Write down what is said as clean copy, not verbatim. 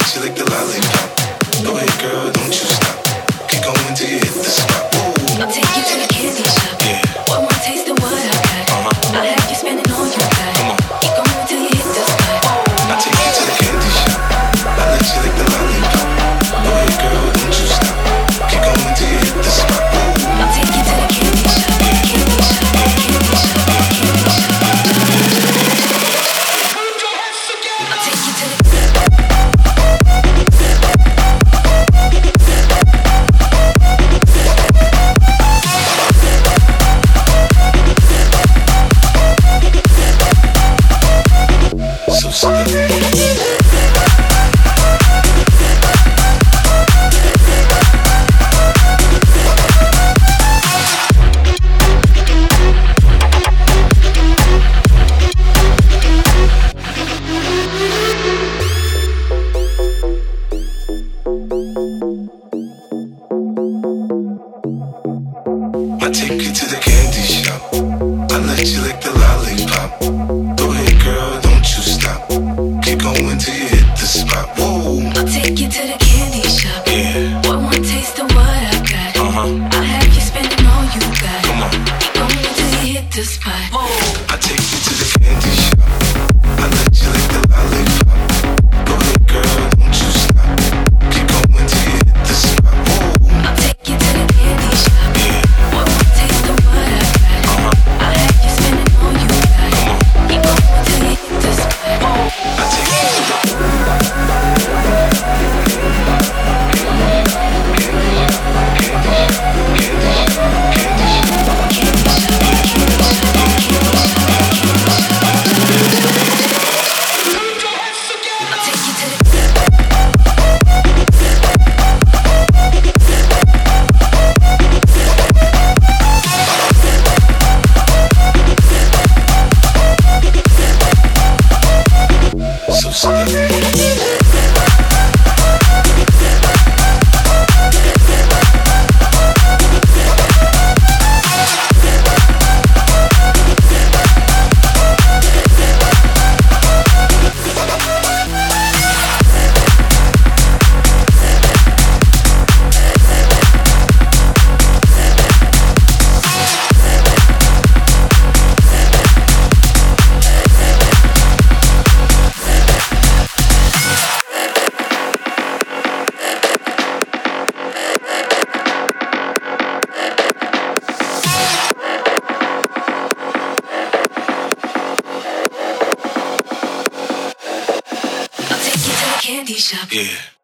you lick the lollipop. Go ahead, girl, don't you stop. Keep going till you hit the spot. Ooh. I'll take you to the candy shop. Yeah. One more taste of what I got. I'll have you spending all you got. Come on. Keep going till you hit the spot. I'll take you to the candy shop. I'll let you lick the lollipop. Go ahead, girl, don't you stop. Keep going till you hit the spot. Ooh. I'll take you to the candy shop. Candy shop. Candy shop. Candy shop. I'll take you to the so stuck. I take you to the candy shop. I let you lick the lollipop. Go ahead, girl, don't you stop. Keep going till you hit the spot. Whoa. I'll take you to the candy shop. Yeah. One more taste of what I got. I'll have you spending all you got. Come on. Keep going till you hit the spot. I take you to the candy shop. I let you lick the lollipop. Go ahead, girl, don't you stop. Keep going till you hit the spot. Whoa. I'll take you to the candy shop. Yeah. One more taste of what I got. I'll have you spending all you got. Come on. Keep going till you hit the spot. I take you to the I'll take you to the so stuck. candy shop. Yeah.